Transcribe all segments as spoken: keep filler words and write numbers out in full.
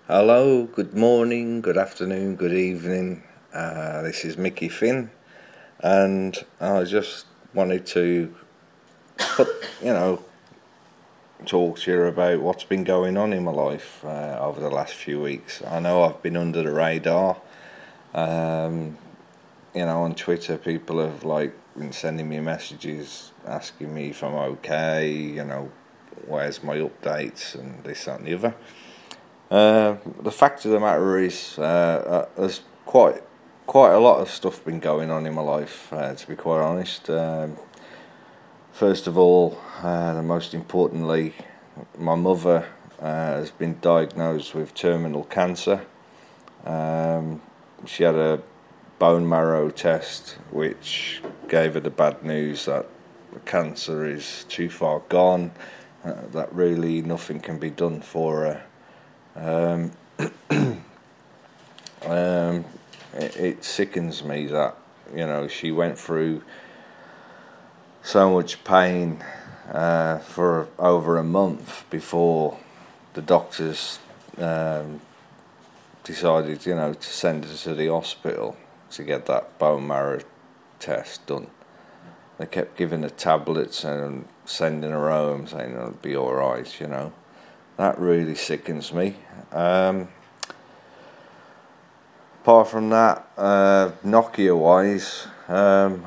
Hello, good morning, good afternoon, good evening. Uh, this is Mickey Finn, and I just wanted to put, you know, talk to you about what's been going on in my life uh, over the last few weeks. I know I've been under the radar. Um, you know, on Twitter, people have like been sending me messages asking me if I'm okay. You know, where's my updates and this, that, and the other. Uh, the fact of the matter is, uh, uh, there's quite quite a lot of stuff been going on in my life. Uh, to be quite honest, um, first of all, uh, and most importantly, my mother uh, has been diagnosed with terminal cancer. Um, she had a bone marrow test, which gave her the bad news that the cancer is too far gone. Uh, that really nothing can be done for her. Um, um, it, it sickens me that, you know, she went through so much pain uh, for over a month before the doctors um, decided, you know, to send her to the hospital to get that bone marrow test done. They kept giving her tablets and sending her home, saying it'll be all right, you know. That really sickens me. Um, apart from that, uh, Nokia-wise, um,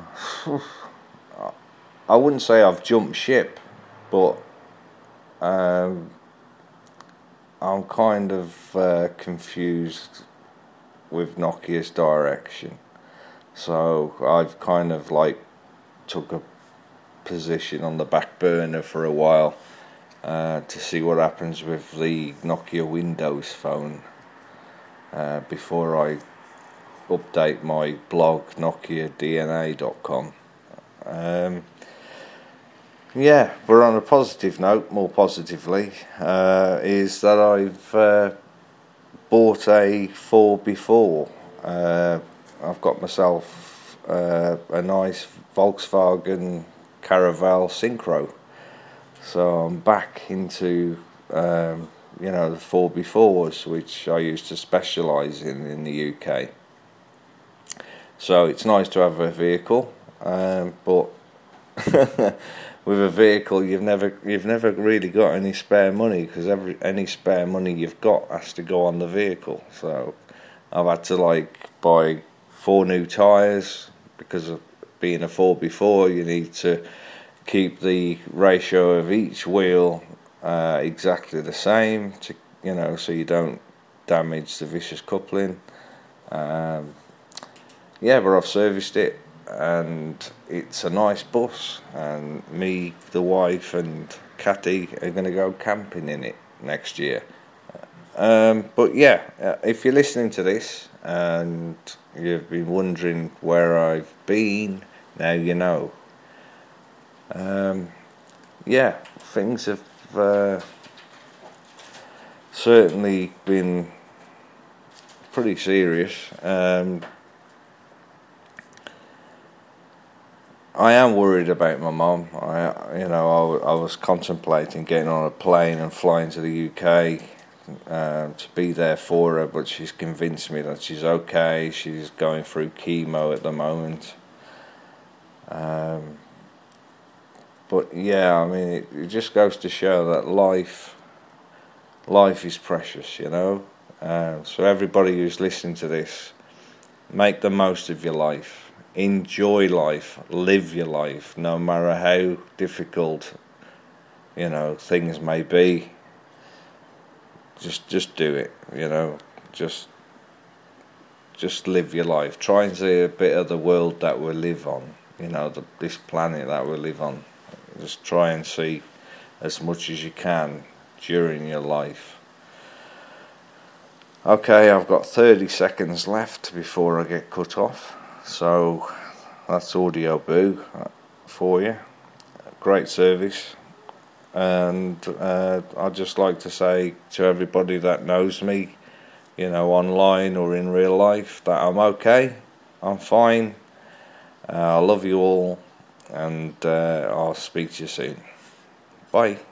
I wouldn't say I've jumped ship, but um, I'm kind of uh, confused with Nokia's direction. So I've kind of like took a position on the back burner for a while uh, to see what happens with the Nokia Windows phone uh, before I update my blog nokia d n a dot com. Um, yeah, but on a positive note, more positively, uh, is that I've uh, bought a four before. Uh, I've got myself uh, a nice Volkswagen Caravelle Synchro. So I'm back into, um, you know, the four befores, which I used to specialise in in the U K. So it's nice to have a vehicle, um, but with a vehicle you've never you've never really got any spare money, because every any spare money you've got has to go on the vehicle. So I've had to like buy four new tyres, because of being a four before you need to keep the ratio of each wheel uh, exactly the same, to you know, so you don't damage the vicious coupling. Um, yeah, but I've serviced it, and it's a nice bus, and me, the wife and Cathy are going to go camping in it next year. Um, but yeah, uh, if you're listening to this and you've been wondering where I've been, now you know. Um, yeah, things have uh, certainly been pretty serious. Um, I am worried about my mum. I, you know, I, I was contemplating getting on a plane and flying to the U K um, to be there for her, but she's convinced me that she's okay. She's going through chemo at the moment. Um, but yeah, I mean, it, it just goes to show that life, life is precious, you know. Uh, so everybody who's listening to this, make the most of your life. Enjoy life, live your life, no matter how difficult, you know, things may be. Just, just do it, you know. Just, just live your life. Try and see a bit of the world that we live on, you know, the, this planet that we live on. Just try and see as much as you can during your life. Okay, I've got thirty seconds left before I get cut off. So that's Audio Boo for you. Great service. And uh, I'd just like to say to everybody that knows me, you know, online or in real life, that I'm okay. I'm fine. Uh, I love you all, and uh, I'll speak to you soon. Bye.